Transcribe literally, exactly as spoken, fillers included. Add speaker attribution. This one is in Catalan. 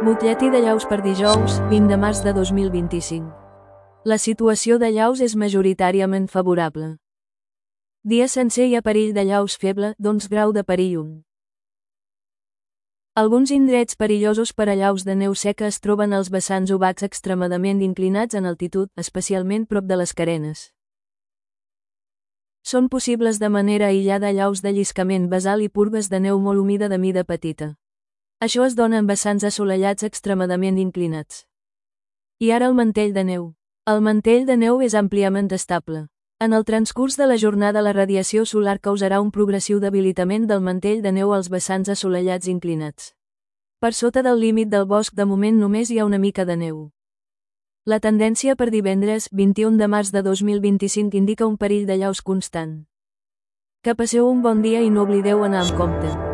Speaker 1: Butlletí de Llaus per dijous, vint de març de dos mil vint-i-cinc. La situació de Llaus és majoritàriament favorable. Dia sencer hi ha perill de llaus feble, d'onze grau de perill un. Alguns indrets perillosos per a llaus de neu seca es troben als vessants ovats extremadament inclinats en altitud, especialment prop de les carenes. Són possibles de manera aïllada llaus de lliscament basal i purgues de neu molt humida de mida petita. Això es dona en vessants assolellats extremadament inclinats. I ara el mantell de neu. El mantell de neu és àmpliament estable. En el transcurs de la jornada la radiació solar causarà un progressiu debilitament del mantell de neu als vessants assolellats inclinats. Per sota del límit del bosc de moment només hi ha una mica de neu. La tendència per divendres, vint-i-u de març de dos mil vint-i-cinc indica un perill de llaus constant. Que passeu un bon dia i no oblideu anar amb compte.